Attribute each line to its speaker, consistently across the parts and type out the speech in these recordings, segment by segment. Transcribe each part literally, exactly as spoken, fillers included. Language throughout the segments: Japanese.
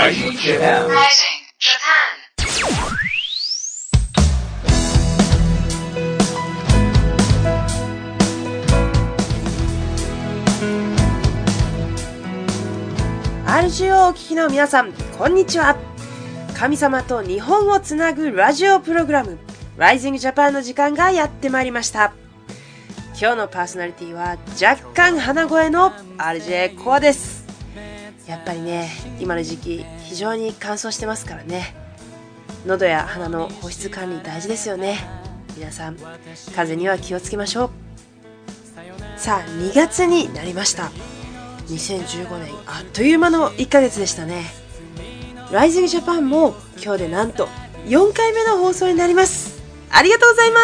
Speaker 1: Rising Japan.
Speaker 2: Rising Japan.
Speaker 3: アールジーオー をお聞きの皆さん、こんにちは。神様と日本をつなぐラジオプログラム Rising Japan の時間がやってまいりました。今日のパーソナリティは若干鼻声の アールジェー コアです。やっぱりね、今の時期非常に乾燥してますからね。喉や鼻の保湿管理大事ですよね。皆さん、風邪には気をつけましょう。さあ、にがつになりました。にせんじゅうごねん、あっという間のいっかげつでしたね。Rising Japan も今日でなんとよんかいめの放送になります。ありがとうございます。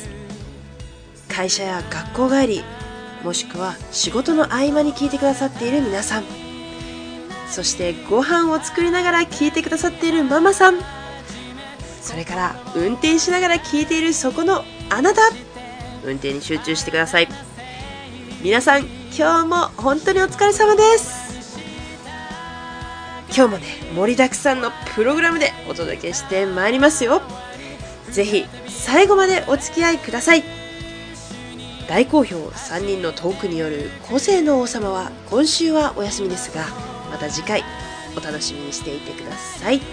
Speaker 3: 会社や学校帰り、もしくは仕事の合間に聞いてくださっている皆さん、そしてご飯を作りながら聞いてくださっているママさん、それから運転しながら聞いているそこのあなた、運転に集中してください。皆さん、今日も本当にお疲れ様です。今日もね、盛りだくさんのプログラムでお届けしてまいりますよ。ぜひ最後までお付き合いください。大好評さんにんのトークによる個性の王様は今週はお休みですが、また次回お楽しみにしていてください。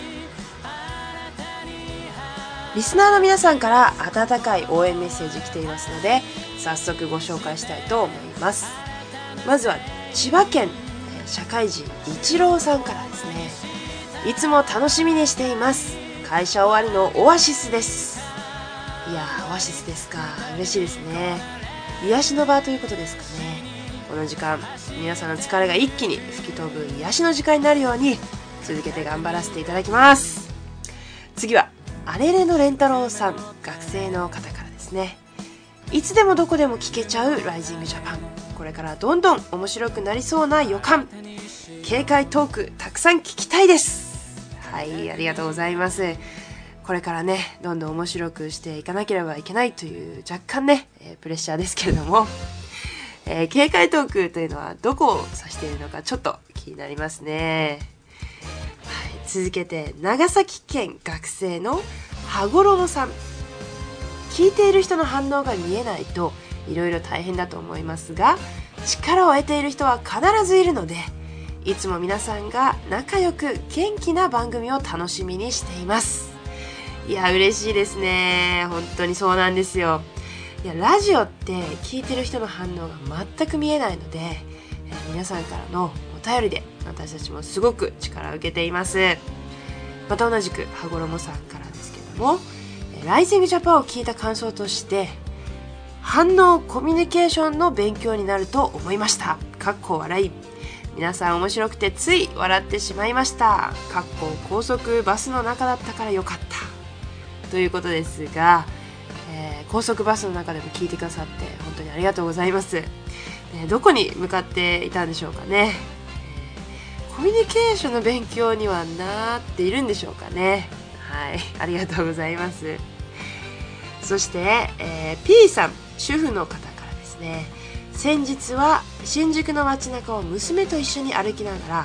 Speaker 3: リスナーの皆さんから温かい応援メッセージ来ていますので、早速ご紹介したいと思います。まずは千葉県社会人一郎さんからですね。いつも楽しみにしています。会社終わりのオアシスです。いやー、オアシスですか。嬉しいですね。癒しの場ということですかね。この時間、皆さんの疲れが一気に吹き飛ぶ癒しの時間になるように続けて頑張らせていただきます。次はあれれのれんたろうさん、学生の方からですね。いつでもどこでも聞けちゃう Rising Japan、 これからどんどん面白くなりそうな予感。軽快トークたくさん聞きたいです。はい、ありがとうございます。これからね、どんどん面白くしていかなければいけないという若干ね、えー、プレッシャーですけれども、えー、軽快トークというのはどこを指しているのかちょっと気になりますね。はい、続けて長崎県学生の羽衣さん。聞いている人の反応が見えないといろいろ大変だと思いますが、力を得ている人は必ずいるので、いつも皆さんが仲良く元気な番組を楽しみにしています。いや、嬉しいですね。本当にそうなんですよ。いや、ラジオって聞いてる人の反応が全く見えないので、えー、皆さんからのお便りで私たちもすごく力を受けています。また同じく羽衣さんからですけども、Rising Japan を聞いた感想として、反応コミュニケーションの勉強になると思いました。かっこ笑い。皆さん面白くてつい笑ってしまいました。かっこ高速バスの中だったからよかった。ということですが、えー、高速バスの中でも聞いてくださって本当にありがとうございます。えー、どこに向かっていたんでしょうかね。えー、コミュニケーションの勉強にはなっているんでしょうかね。はい、ありがとうございます。そして、えー、P さん、主婦の方からですね。先日は新宿の街中を娘と一緒に歩きながら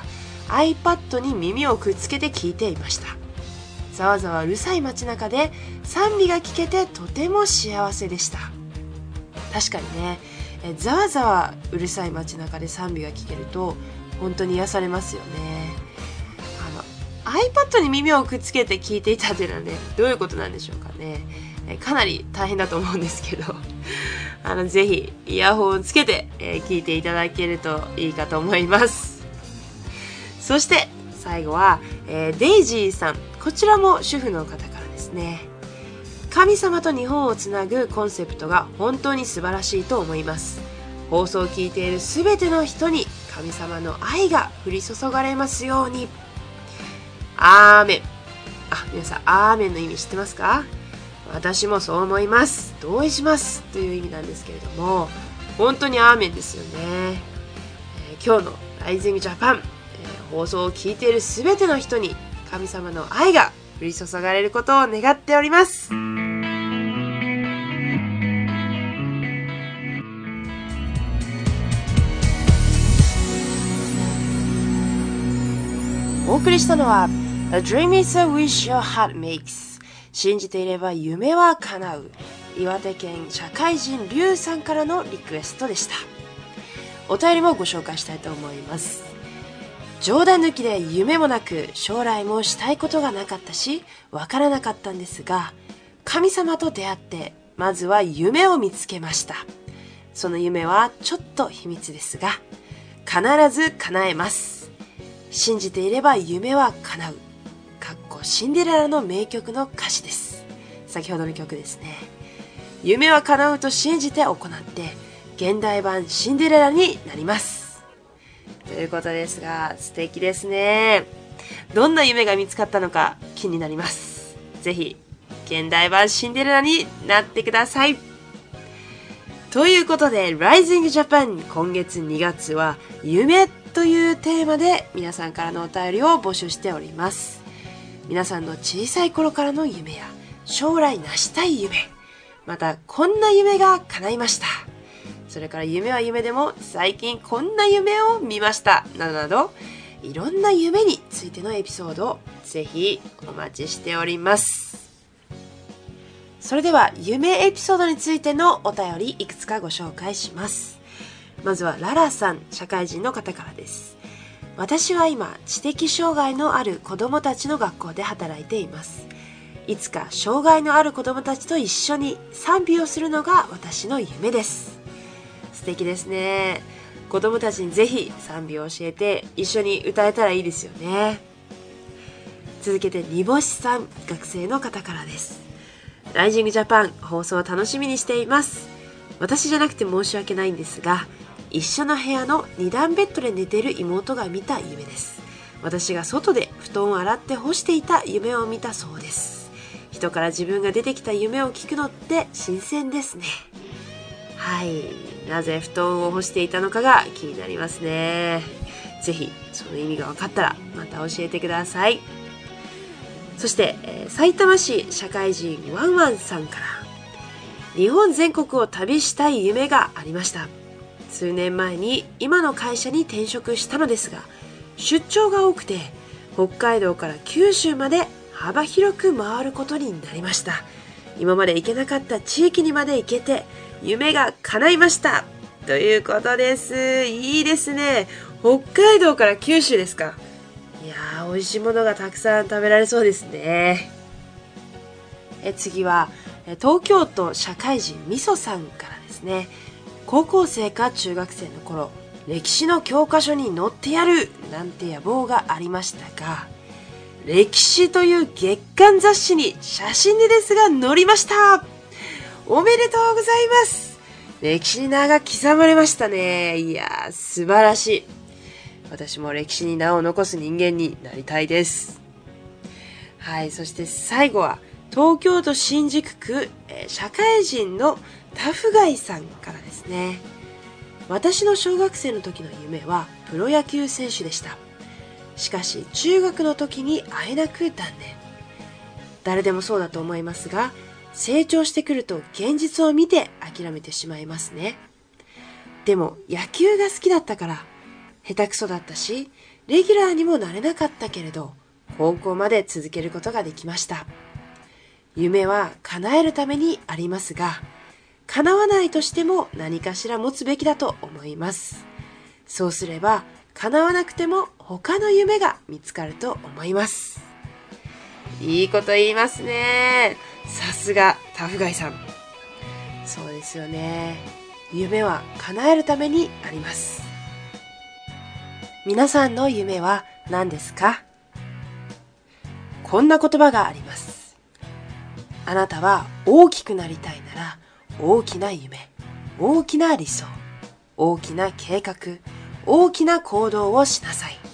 Speaker 3: iPad に耳をくっつけて聞いていました。ざわざわうるさい街中で賛美が聞けてとても幸せでした。確かにね、えざわざわうるさい街中で賛美が聞けると本当に癒されますよね。あの iPad に耳をくっつけて聞いていたというのはね、どういうことなんでしょうかね。えかなり大変だと思うんですけど、あのぜひイヤホンをつけて、えー、聞いていただけるといいかと思います。そして最後は、えー、デイジーさん、こちらも主婦の方からですね。神様と日本をつなぐコンセプトが本当に素晴らしいと思います。放送を聞いているすべての人に神様の愛が降り注がれますように。アーメン。あ、皆さんアーメンの意味知ってますか？私もそう思います。同意しますという意味なんですけれども、本当にアーメンですよね。えー、今日の Rising Japan、えー、放送を聞いているすべての人に神様の愛が降り注がれることを願っております。 送りしたのは A dream is a wish your heart makes 信じていれば夢は叶う岩手県社会人リュウさんからのリクエストでした。お便りもご紹介したいと思います。冗談抜きで夢もなく将来もしたいことがなかったしわからなかったんですが、神様と出会ってまずは夢を見つけました。その夢はちょっと秘密ですが必ず叶えます。信じていれば夢は叶う。かっこシンデレラの名曲の歌詞です。先ほどの曲ですね。夢は叶うと信じて行って現代版シンデレラになりますということですが、素敵ですね。どんな夢が見つかったのか気になります。ぜひ現代版シンデレラになってください。ということで Rising Japan 今月にがつは夢というテーマで皆さんからのお便りを募集しております。皆さんの小さい頃からの夢や将来成したい夢、またこんな夢が叶いました、それから夢は夢でも最近こんな夢を見ましたなどなど、いろんな夢についてのエピソードをぜひお待ちしております。それでは夢エピソードについてのお便りいくつかご紹介します。まずはララさん、社会人の方からです。私は今知的障害のある子どもたちの学校で働いています。いつか障害のある子どもたちと一緒に賛美をするのが私の夢です。素敵ですね。子どもたちにぜひ賛美を教えて一緒に歌えたらいいですよね。続けて煮干しさん、学生の方からです。ライジングジャパン放送を楽しみにしています。私じゃなくて申し訳ないんですが、一緒の部屋の二段ベッドで寝ている妹が見た夢です。私が外で布団を洗って干していた夢を見たそうです。人から自分が出てきた夢を聞くのって新鮮ですね。はい、なぜ布団を干していたのかが気になりますね。ぜひその意味が分かったらまた教えてください。そして、えー、埼玉市社会人ワンワンさんから、日本全国を旅したい夢がありました。数年前に今の会社に転職したのですが、出張が多くて北海道から九州まで幅広く回ることになりました。今まで行けなかった地域にまで行けて夢が叶いましたということです。いいですね。北海道から九州ですか。いやー、美味しいものがたくさん食べられそうですね。え次は東京都社会人みそさんからですね。高校生か中学生の頃、歴史の教科書に載ってやるなんて野望がありましたが、歴史という月刊雑誌に写真でですが載りました。おめでとうございます。歴史に名が刻まれましたね。いやー、素晴らしい。私も歴史に名を残す人間になりたいです。はい、そして最後は東京都新宿区、えー、社会人のタフガイさんからですね。私の小学生の時の夢はプロ野球選手でした。しかし中学の時に会えなく断念。誰でもそうだと思いますが、成長してくると現実を見て諦めてしまいますね。でも野球が好きだったから、下手くそだったしレギュラーにもなれなかったけれど、高校まで続けることができました。夢は叶えるためにありますが、叶わないとしても何かしら持つべきだと思います。そうすれば叶わなくても他の夢が見つかると思います。いいこと言いますね。さすがタフガイさん。そうですよね。夢は叶えるためにあります。皆さんの夢は何ですか？こんな言葉があります。あなたは大きくなりたいなら、大きな夢、大きな理想、大きな計画、大きな行動をしなさい。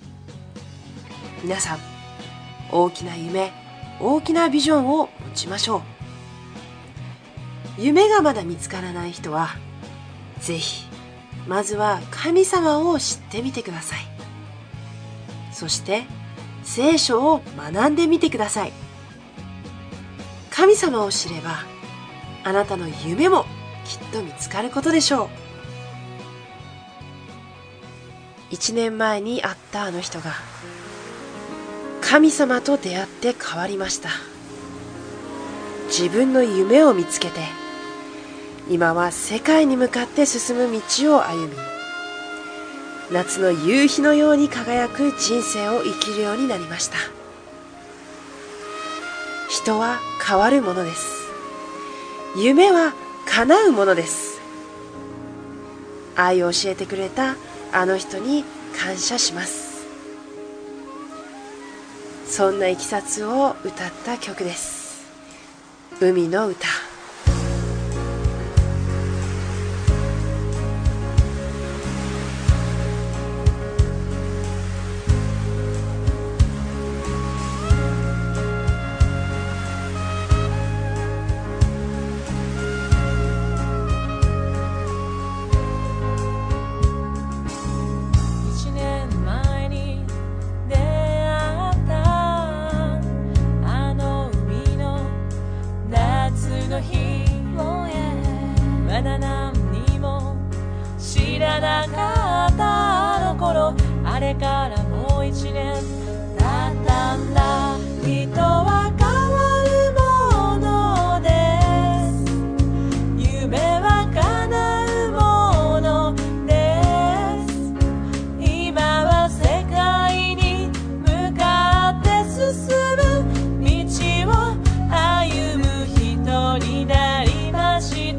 Speaker 3: 皆さん、大きな夢、大きなビジョンを持ちましょう。夢がまだ見つからない人は、ぜひ、まずは神様を知ってみてください。そして、聖書を学んでみてください。神様を知れば、あなたの夢もきっと見つかることでしょう。一年前に会ったあの人が神様と出会って変わりました。自分の夢を見つけて、今は世界に向かって進む道を歩み、夏の夕日のように輝く人生を生きるようになりました。人は変わるものです。夢は叶うものです。愛を教えてくれたあの人に感謝します。そんないきさつを歌った曲です。海の歌。
Speaker 1: まだ何にも知らなかったあの頃、あれからもう一年経ったんだ。人は変わるものです。夢は叶うものです。今は世界に向かって進む道を歩む人になりました。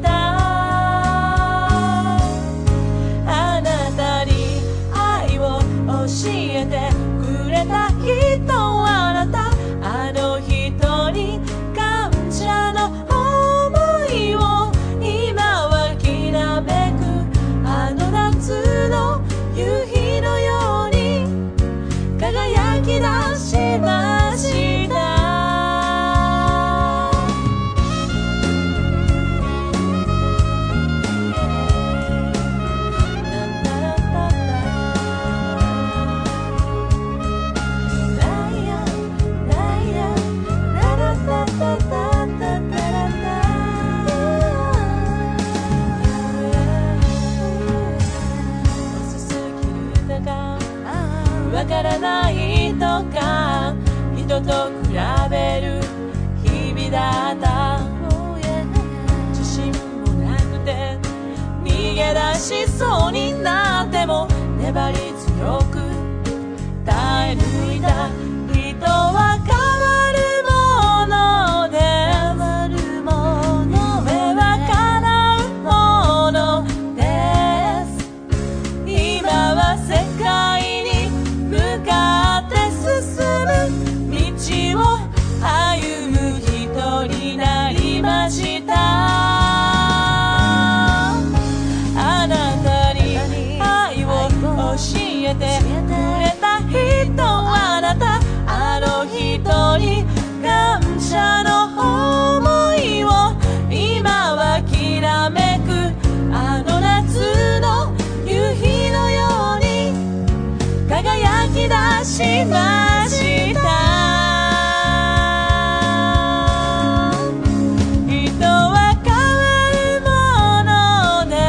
Speaker 1: 教えてくれた人はあなた、あの人に感謝の想いを今はきらめくあの夏の夕日のように輝き出しました。わからないとか人と比べる日々だった。自信もなくて逃げ出しそうになっても粘り強く耐え抜いた。人は変わるものです。夢は叶うものです。今は世界に向かって進む道を歩む人になりました。あなたに愛を教えてくれた人はあなた、あの人に感謝の想いを今はきらめくあの夏の夕日のように輝き出しました。人は変わるものです。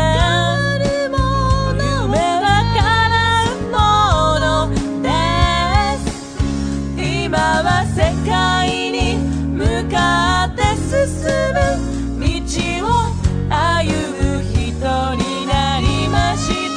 Speaker 1: 夢は叶うものです。今は世界に向かって進む道を歩む人になりました。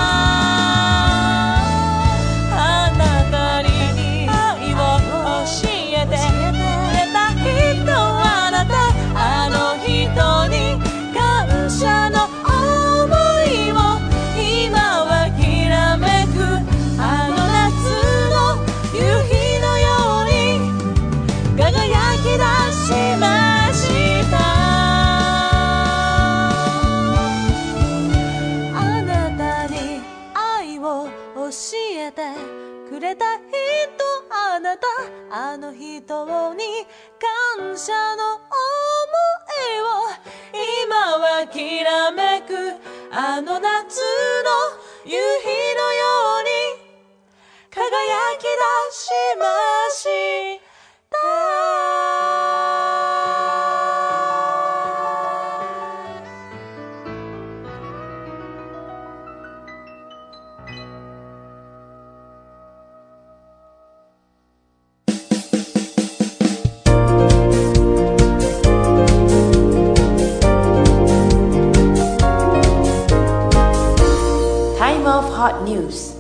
Speaker 1: くれた人あなた、あの人に感謝の想いを今はきらめくあの夏の夕日のように輝き出しました。
Speaker 3: News。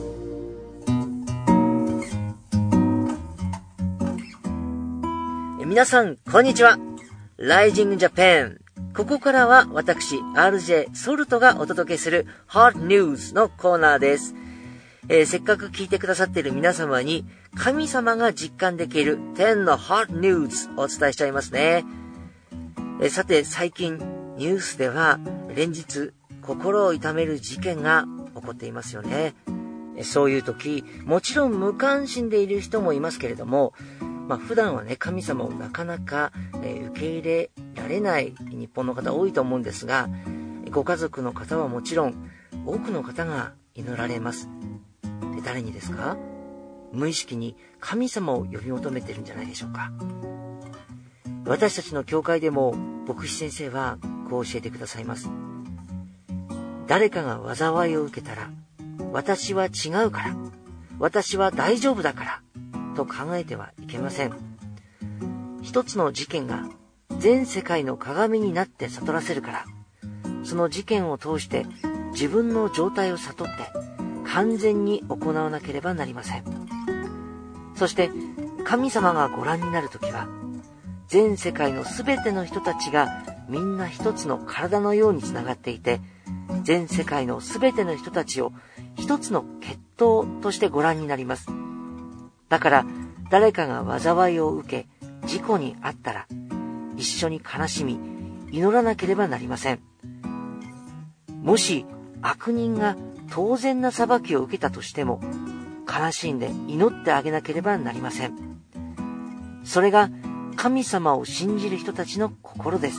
Speaker 2: 皆さん、こんにちは。Rising Japan。ここからは私、アールジェー ソルトがお届けする Hot News のコーナーです。えー、せっかく聞いてくださっている皆様に、神様が実感できるじゅうの Hot News をお伝えしちゃいますね。えー、さて、最近、ニュースでは連日、心を痛める事件が起こっていますよね。そういう時、もちろん無関心でいる人もいますけれども、まあ普段はね、神様をなかなか、えー、受け入れられない日本の方多いと思うんですが、ご家族の方はもちろん多くの方が祈られます。で、誰にですか？無意識に神様を呼び求めてるんじゃないでしょうか。私たちの教会でも牧師先生はこう教えてくださいます。誰かが災いを受けたら、私は違うから、私は大丈夫だからと考えてはいけません。一つの事件が全世界の鏡になって悟らせるから、その事件を通して自分の状態を悟って完全に行わなければなりません。そして神様がご覧になるときは、全世界のすべての人たちがみんな一つの体のようにつながっていて、全世界のすべての人たちを一つの血統としてご覧になります。だから誰かが災いを受け事故に遭ったら、一緒に悲しみ祈らなければなりません。もし悪人が当然な裁きを受けたとしても、悲しんで祈ってあげなければなりません。それが神様を信じる人たちの心です。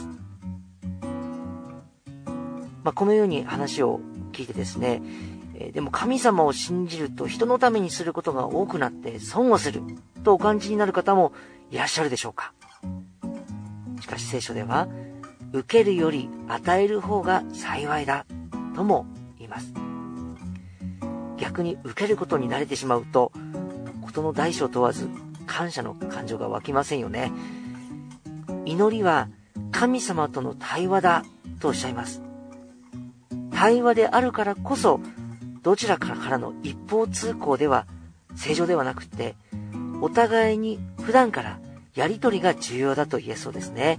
Speaker 2: まあ、このように話を聞いてですね、えー、でも神様を信じると人のためにすることが多くなって損をするとお感じになる方もいらっしゃるでしょうか。しかし聖書では、受けるより与える方が幸いだとも言います。逆に受けることに慣れてしまうと、事の大小問わず感謝の感情が湧きませんよね。祈りは神様との対話だとおっしゃいます。対話であるからこそ、どちらかからの一方通行では正常ではなくて、お互いに普段からやりとりが重要だと言えそうですね。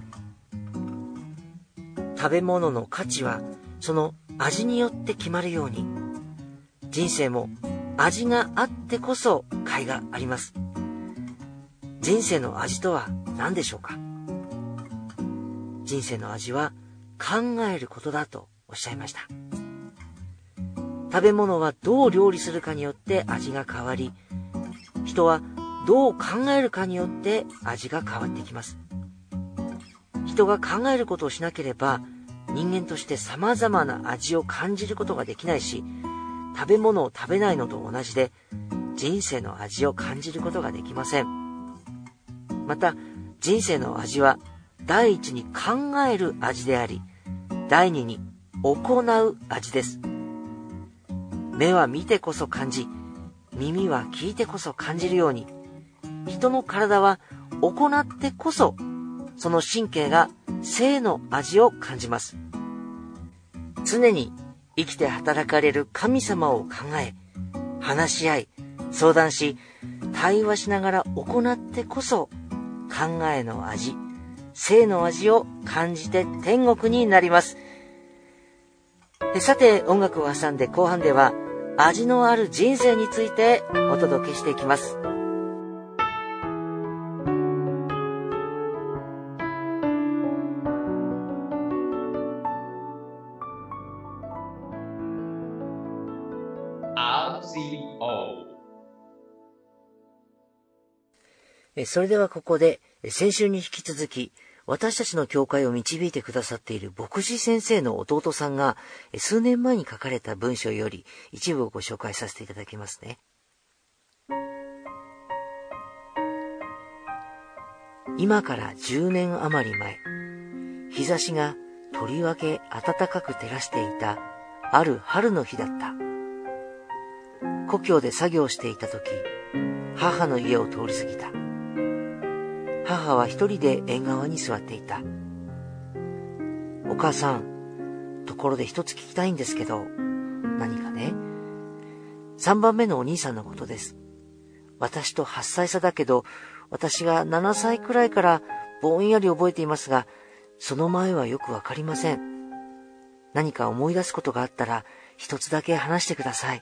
Speaker 2: 食べ物の価値はその味によって決まるように、人生も味があってこそ甲斐があります。人生の味とは何でしょうか。人生の味は考えることだとおっしゃいました。食べ物はどう料理するかによって味が変わり、人はどう考えるかによって味が変わってきます。人が考えることをしなければ、人間として様々な味を感じることができないし、食べ物を食べないのと同じで、人生の味を感じることができません。また、人生の味は第一に考える味であり、第二に行う味です。目は見てこそ感じ、耳は聞いてこそ感じるように、人の体は行ってこそ、その神経が生の味を感じます。常に生きて働かれる神様を考え、話し合い、相談し、対話しながら行ってこそ、考えの味、生の味を感じて天国になります。さて、音楽を挟んで後半では、味のある人生についてお届けしていきます。
Speaker 4: アールシーオー。
Speaker 2: それではここで、先週に引き続き、私たちの教会を導いてくださっている牧師先生の弟さんが数年前に書かれた文章より一部をご紹介させていただきますね。今からじゅうねん余り前、日差しがとりわけ暖かく照らしていたある春の日だった。故郷で作業していた時、母の家を通り過ぎた。母は一人で縁側に座っていた。お母さん、ところで一つ聞きたいんですけど、何かね。 さんばんめのお兄さんのことです。私とはっさい差だけど、私がななさいくらいからぼんやり覚えていますが、その前はよくわかりません。何か思い出すことがあったら、一つだけ話してください。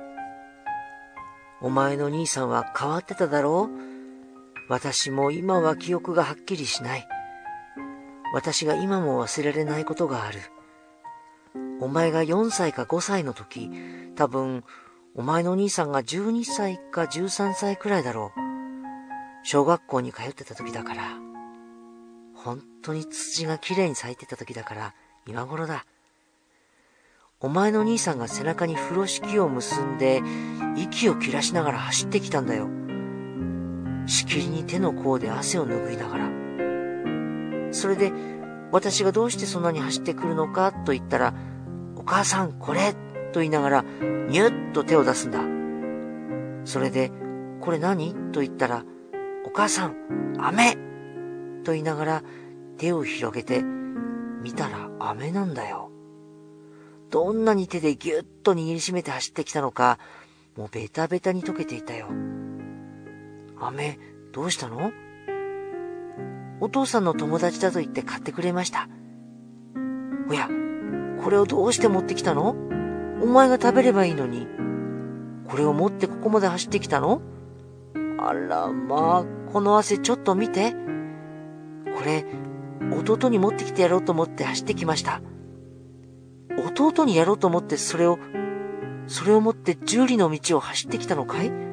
Speaker 2: お前の兄さんは変わってただろう？私も今は記憶がはっきりしない。私が今も忘れられないことがある。お前がよんさいかごさいの時、多分、お前の兄さんがじゅうにさいかじゅうさんさいくらいだろう。小学校に通ってた時だから。本当にツツジがきれいに咲いてた時だから、今頃だ。お前の兄さんが背中に風呂敷を結んで、息を切らしながら走ってきたんだよ。しきりに手の甲で汗を拭いながら。それで、私がどうしてそんなに走ってくるのかと言ったら、お母さんこれと言いながら、ニュッと手を出すんだ。それで、これ何と言ったら、お母さん、飴と言いながら手を広げて、見たら飴なんだよ。どんなに手でぎゅっと握りしめて走ってきたのか、もうベタベタに溶けていたよ。飴、どうしたの？お父さんの友達だと言って買ってくれました。おや、これをどうして持ってきたの？お前が食べればいいのに。これを持ってここまで走ってきたの？あら、まあ、この汗ちょっと見て。これ、弟に持ってきてやろうと思って走ってきました。弟にやろうと思ってそれを、それを持って十里の道を走ってきたのかい？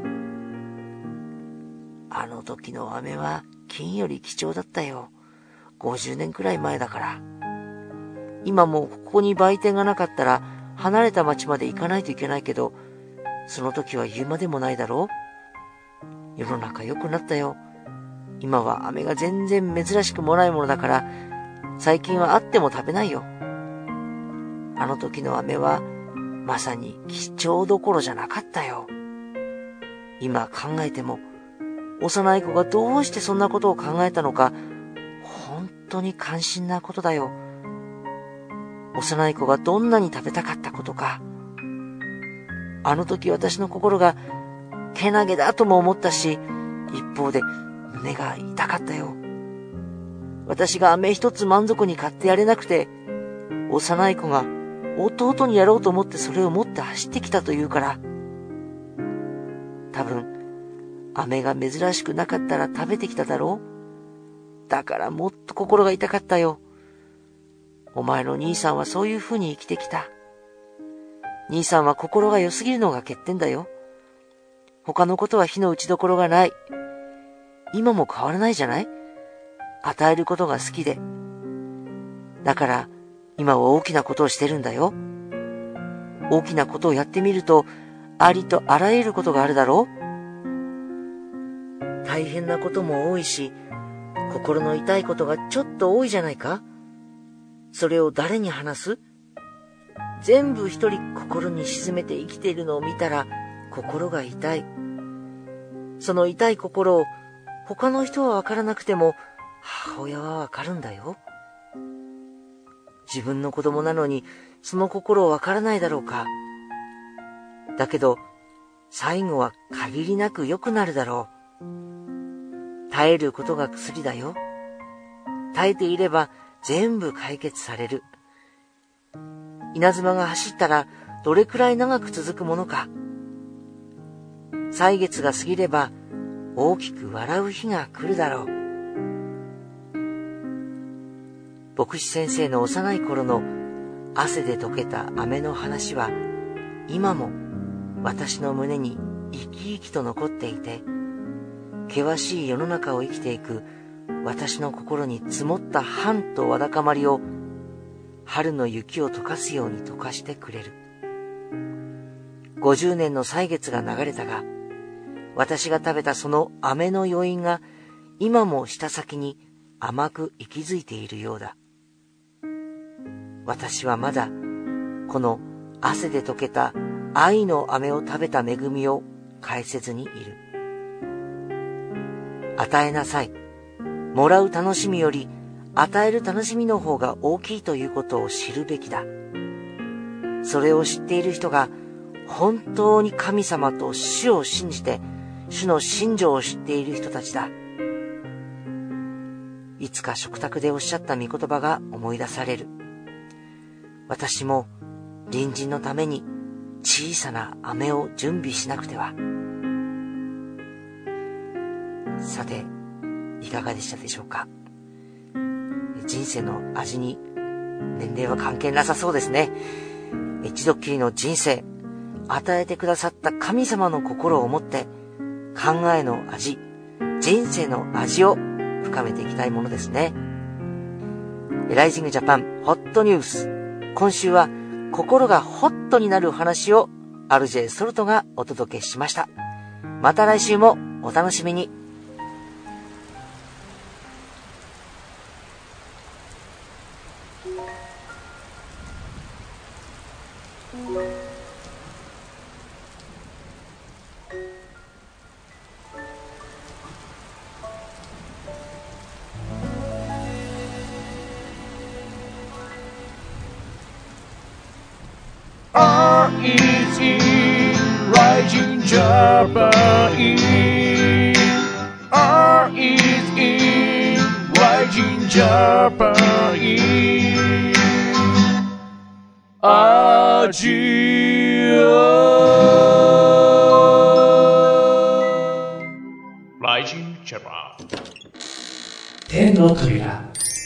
Speaker 2: あの時の飴は金より貴重だったよ。ごじゅうねんくらい前だから。今もここに売店がなかったら離れた町まで行かないといけないけど、その時は言うまでもないだろう。世の中良くなったよ。今は飴が全然珍しくもないものだから、最近はあっても食べないよ。あの時の飴はまさに貴重どころじゃなかったよ。今考えても、幼い子がどうしてそんなことを考えたのか、本当に感心なことだよ。幼い子がどんなに食べたかったことか。あの時私の心がけなげだとも思ったし、一方で胸が痛かったよ。私が飴一つ満足に買ってやれなくて、幼い子が弟にやろうと思ってそれを持って走ってきたというから。多分、飴が珍しくなかったら食べてきただろう。だからもっと心が痛かったよ。お前の兄さんはそういうふうに生きてきた。兄さんは心が良すぎるのが欠点だよ。他のことは火の打ちどころがない。今も変わらないじゃない？与えることが好きで。だから今は大きなことをしてるんだよ。大きなことをやってみると、ありとあらゆることがあるだろう。大変なことも多いし、心の痛いことがちょっと多いじゃないか。それを誰に話す？全部一人心に沈めて生きているのを見たら心が痛い。その痛い心を他の人はわからなくても母親はわかるんだよ。自分の子供なのにその心をわからないだろうか。だけど最後は限りなく良くなるだろう。耐えることが薬だよ。耐えていれば全部解決される。稲妻が走ったらどれくらい長く続くものか。歳月が過ぎれば大きく笑う日が来るだろう。牧師先生の幼い頃の汗で溶けた飴の話は今も私の胸に生き生きと残っていて、険しい世の中を生きていく私の心に積もった半とわだかまりを春の雪を溶かすように溶かしてくれる。ごじゅうねんの歳月が流れたが、私が食べたその飴の余韻が今も舌先に甘く息づいているようだ。私はまだこの汗で溶けた愛の飴を食べた恵みを返せずにいる。与えなさい。もらう楽しみより与える楽しみの方が大きいということを知るべきだ。それを知っている人が本当に神様と主を信じて、主の信条を知っている人たちだ。いつか食卓でおっしゃった御言葉が思い出される。私も隣人のために小さな飴を準備しなくては。さて、いかがでしたでしょうか。人生の味に年齢は関係なさそうですね。一度きりの人生、与えてくださった神様の心を持って、考えの味、人生の味を深めていきたいものですね。ライジングジャパンホットニュース。今週は心がホットになるお話を アールジェー ソルトがお届けしました。また来週もお楽しみに。
Speaker 4: R is in Rising Japan. R is in Rising Japan. アジア Rising Japan.
Speaker 5: 天の扉。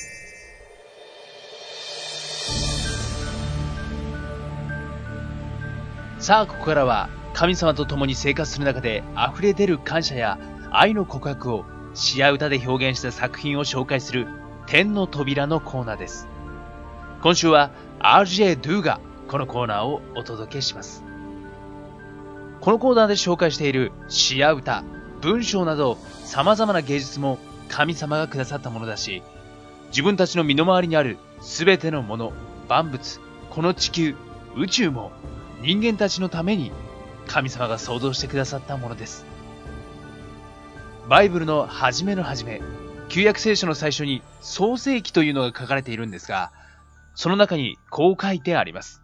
Speaker 6: さあ、ここからは神様と共に生活する中で溢れ出る感謝や愛の告白を詩や歌で表現した作品を紹介する天の扉のコーナーです。今週は アールジェー ドゥがこのコーナーをお届けします。このコーナーで紹介している詩や歌、文章など様々な芸術も神様がくださったものだし、自分たちの身の回りにあるすべてのもの、万物、この地球、宇宙も人間たちのために神様が創造してくださったものです。バイブルの初めの初め、旧約聖書の最初に創世記というのが書かれているんですが、その中にこう書いてあります。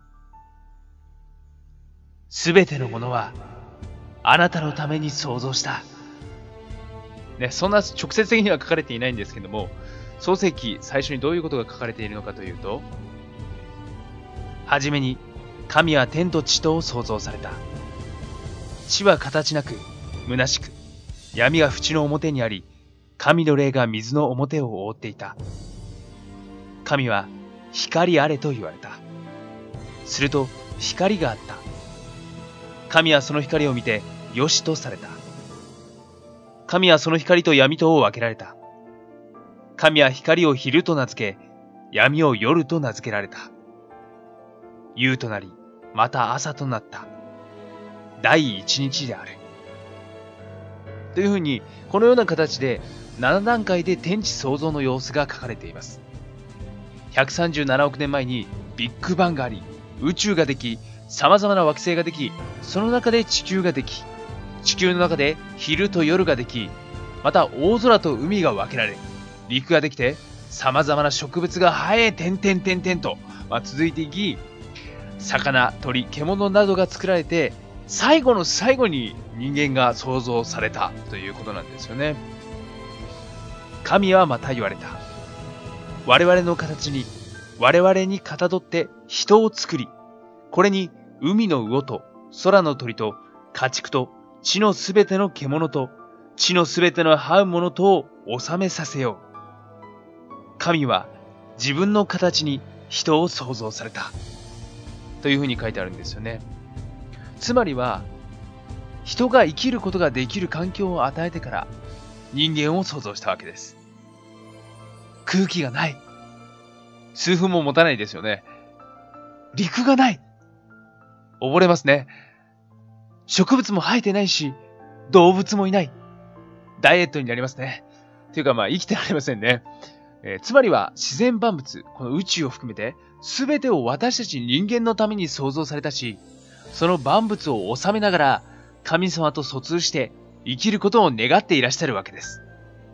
Speaker 6: すべてのものはあなたのために創造した。ね、そんな直接的には書かれていないんですけども、創世記最初にどういうことが書かれているのかというと、はじめに神は天と地とを創造された。地は形なく、虚しく、闇が淵の表にあり、神の霊が水の表を覆っていた。神は、光あれと言われた。すると、光があった。神はその光を見て、よしとされた。神はその光と闇とを分けられた。神は光を昼と名付け、闇を夜と名付けられた。夕となり、また朝となった。第一日である。というふうに、このような形でなな段階で天地創造の様子が書かれています。ひゃくさんじゅうななおくねんまえにビッグバンがあり、宇宙ができ、様々な惑星ができ、その中で地球ができ、地球の中で昼と夜ができ、また大空と海が分けられ、陸ができて、様々な植物が生え、点々点々と、まあ、続いていき、魚、鳥、獣などが作られて、最後の最後に人間が創造されたということなんですよね。神はまた言われた。我々の形に、我々にかたどって人を作り、これに海の魚と空の鳥と家畜と地のすべての獣と地のすべての這うものとを収めさせよう。神は自分の形に人を創造された。というふうに書いてあるんですよね。つまりは、人が生きることができる環境を与えてから人間を創造したわけです。空気がない。数分も持たないですよね。陸がない。溺れますね。植物も生えてないし、動物もいない。ダイエットになりますね。というかまあ生きてられませんね。えー、つまりは自然万物、この宇宙を含めて、すべてを私たち人間のために創造されたし、その万物を治めながら、神様と疎通して生きることを願っていらっしゃるわけです。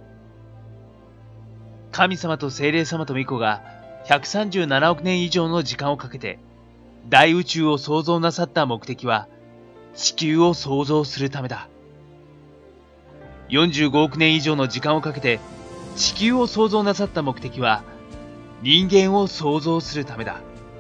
Speaker 6: 神様と聖霊様と御子がひゃくさんじゅうななおくねん以上の時間をかけて、大宇宙を創造なさった目的は、 地球を創造するためだ。よんじゅうごおくねん以上の時間をかけて地球を創造なさった目的は人間を創造するためだ。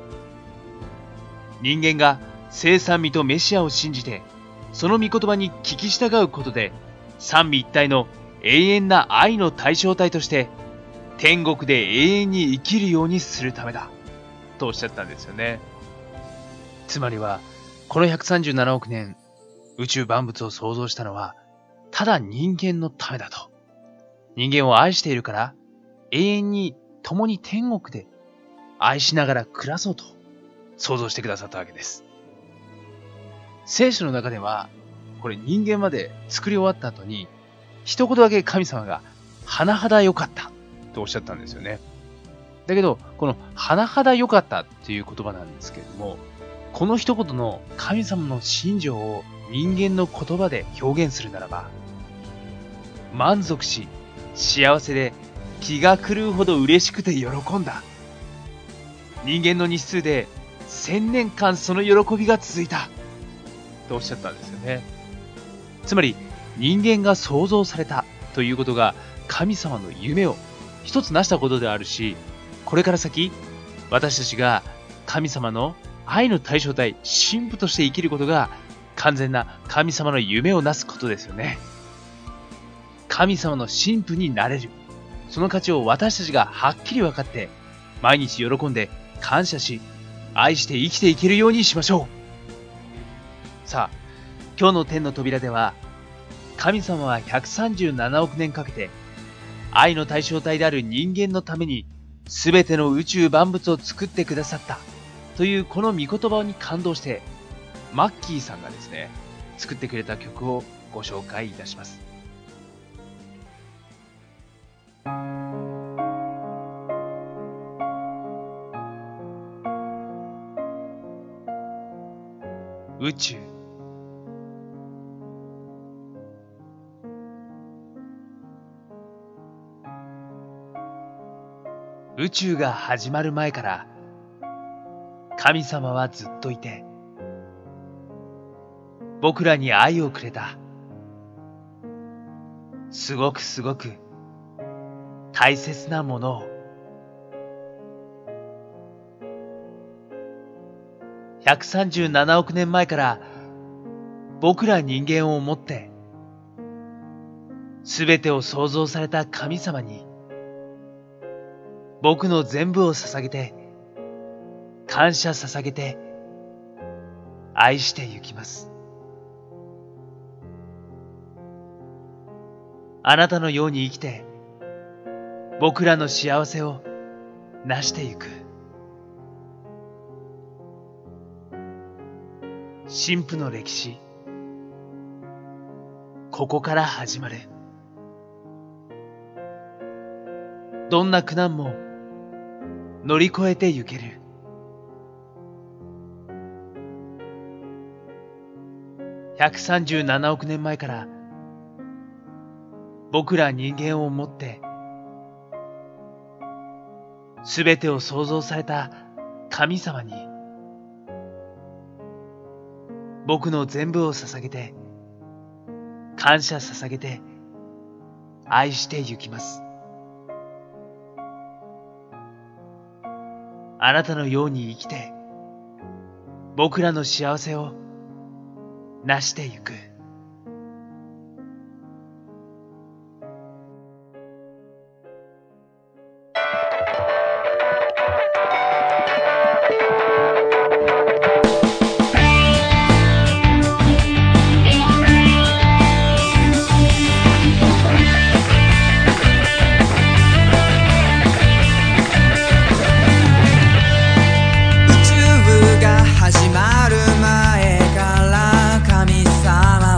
Speaker 6: 人間が聖三位とメシアを信じてその御言葉に聞き従うことで三位一体の永遠な愛の対象体として天国で永遠に生きるようにするためだとおっしゃったんですよね。つまりはこのひゃくさんじゅうななおくねん宇宙万物を創造したのはただ人間のためだと。人間を愛しているから永遠に共に天国で愛しながら暮らそうと想像してくださったわけです。聖書の中ではこれ人間まで作り終わった後に一言だけ神様が甚だ良かったとおっしゃったんですよね。だけどこの甚だ良かったっていう言葉なんですけれども、この一言の神様の心情を人間の言葉で表現するならば、満足し幸せで気が狂うほど嬉しくて喜んだ。人間の日数で千年間その喜びが続いたとおっしゃったんですよね。つまり人間が創造されたということが神様の夢を一つ成したことであるし、これから先私たちが神様の愛の対象体神父として生きることが完全な神様の夢をなすことですよね。神様の神父になれる、その価値を私たちがはっきり分かって毎日喜んで感謝し愛して生きていけるようにしましょう。さあ、今日の天の扉では神様はひゃくさんじゅうななおくねんかけて愛の対象体である人間のために全ての宇宙万物を作ってくださったというこの御言葉に感動してマッキーさんがですね作ってくれた曲をご紹介いたします。宇宙。宇宙が始まる前から神様はずっといて僕らに愛をくれた。すごくすごく大切なものを。ひゃくさんじゅうななおくねんまえから僕ら人間を思ってすべてを創造された神様に僕の全部を捧げて感謝捧げて愛してゆきます。あなたのように生きて僕らの幸せを成してゆく。神父の歴史、ここから始まる。どんな苦難も乗り越えてゆける。ひゃくさんじゅうななおくねんまえから僕ら人間をもってすべてを創造された神様に僕の全部を捧げて感謝捧げて愛してゆきます。あなたのように生きて僕らの幸せを成してゆく。
Speaker 7: 宇宙が始まる前から神様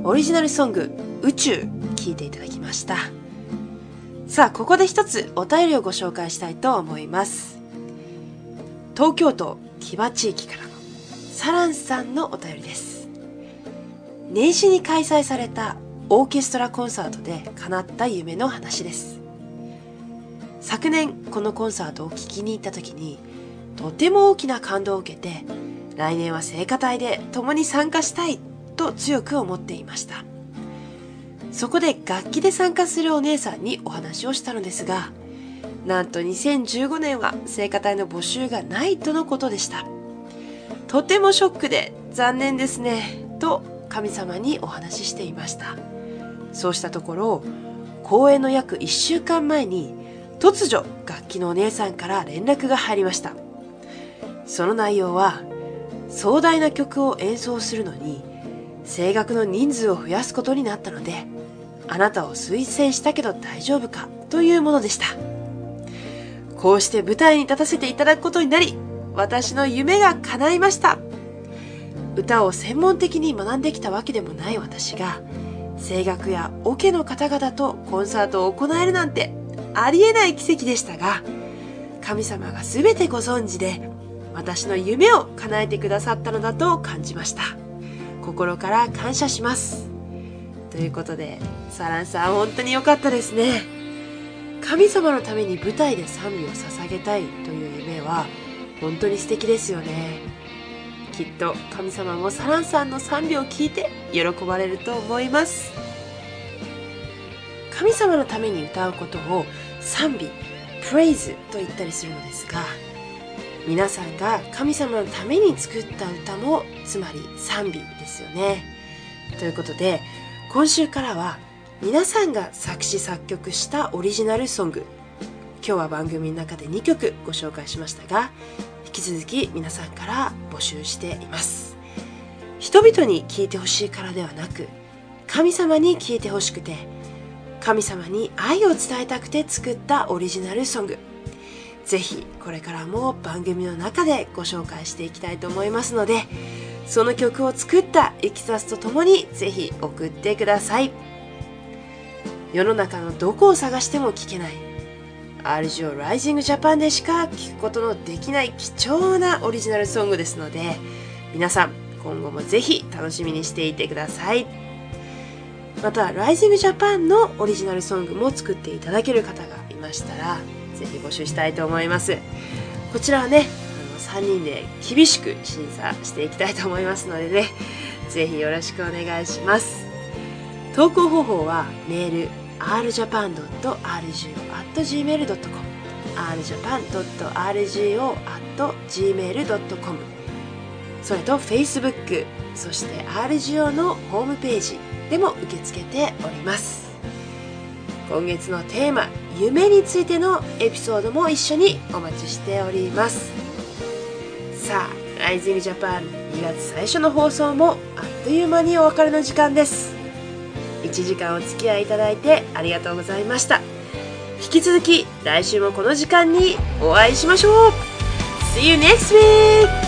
Speaker 3: オリジナルソング宇宙聴いていただきました。さあ、ここで一つお便りをご紹介したいと思います。東京都木場地域からのサランさんのお便りです。年始に開催されたオーケストラコンサートで叶った夢の話です。昨年このコンサートを聴きに行った時にとても大きな感動を受けて、来年は聖歌隊で共に参加したいと強く思っていました。そこで楽器で参加するお姉さんにお話をしたのですが、なんとにせんじゅうごねんは聖歌隊の募集がないとのことでした。とてもショックで残念ですねと神様にお話ししていました。そうしたところ、公演の約いっしゅうかんまえに突如楽器のお姉さんから連絡が入りました。その内容は、壮大な曲を演奏するのに声楽の人数を増やすことになったので、あなたを推薦したけど大丈夫かというものでした。こうして舞台に立たせていただくことになり、私の夢が叶いました。歌を専門的に学んできたわけでもない私が、声楽やオケの方々とコンサートを行えるなんてありえない奇跡でしたが、神様が全てご存知で私の夢を叶えてくださったのだと感じました。心から感謝します。ということで、サランさん本当に良かったですね。神様のために舞台で賛美を捧げたいという夢は本当に素敵ですよね。きっと神様もサランさんの賛美を聞いて喜ばれると思います。神様のために歌うことを賛美、プレイズと言ったりするのですが、皆さんが神様のために作った歌もつまり賛美ですよね。ということで、今週からは皆さんが作詞作曲したオリジナルソング、今日は番組の中でにきょくご紹介しましたが、引き続き皆さんから募集しています。人々に聴いてほしいからではなく、神様に聴いてほしくて、神様に愛を伝えたくて作ったオリジナルソング、ぜひこれからも番組の中でご紹介していきたいと思いますので、その曲を作ったいきさつとともにぜひ送ってください。世の中のどこを探しても聴けない アールジーオー Rising Japan でしか聴くことのできない貴重なオリジナルソングですので、皆さん今後もぜひ楽しみにしていてください。また Rising Japan のオリジナルソングも作っていただける方がいましたら、ぜひ募集したいと思います。こちらはね、あのさんにんで厳しく審査していきたいと思いますのでね、ぜひよろしくお願いします。投稿方法はメール アールジャパンドットアールジーオーアットジーメールドットコム アールジャパンドットアールジーオーアットジーメールドットコム、 それと Facebook、 そして アールジーオー のホームページでも受け付けております。今月のテーマ、夢についてのエピソードも一緒にお待ちしております。さあ、Rising Japan にがつ最初の放送もあっという間にお別れの時間です。いちじかんお付き合いいただいてありがとうございました。引き続き来週もこの時間にお会いしましょう。See you next week!